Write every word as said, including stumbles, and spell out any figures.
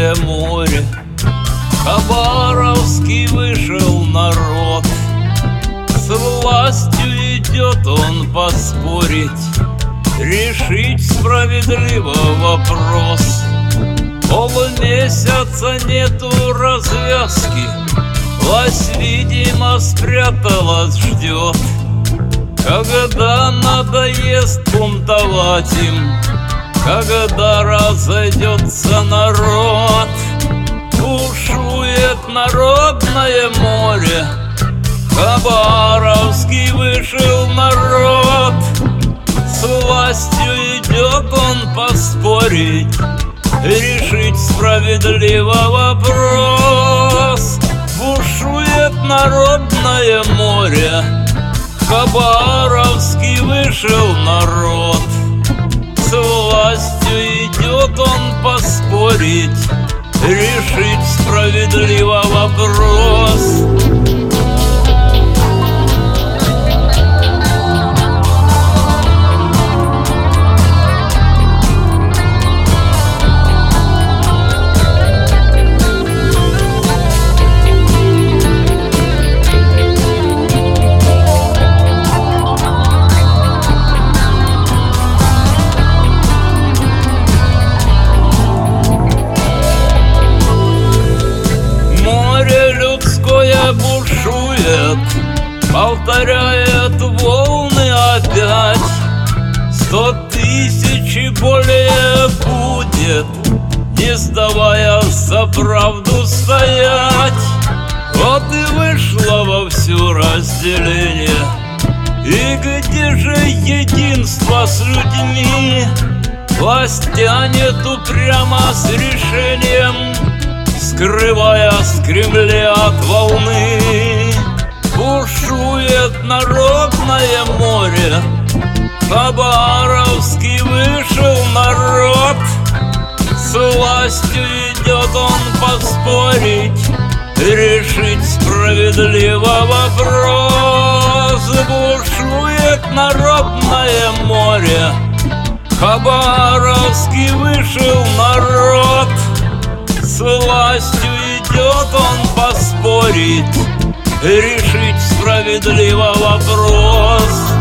народное море. Хабаровский вышел народ, с властью идет он поспорить, решить справедливо вопрос. Полмесяца нету развязки, власть, видимо, спряталась, ждет, когда надоест бунтовать им, когда разойдется народ. Бушует народное море, Хабаровский вышел народ, с властью идет он поспорить, решить справедливо вопрос. Бушует народное море, Хабаровский вышел народ, с властью идет он поспорить, решить справедливо вопрос. Бушует, повторяет волны опять. Сто тысяч и более будет, не сдавая за правду стоять. Вот и вышло вовсю разделение, и где же единство с людьми? Власть тянет упрямо с решением, скрывая с Кремля от волны. Бушует народное море, Хабаровский вышел народ, с властью идет он поспорить, решить справедливо вопрос. Бушует народное море, Хабаровский вышел народ, с властью идет он поспорить, решить справедливо вопрос.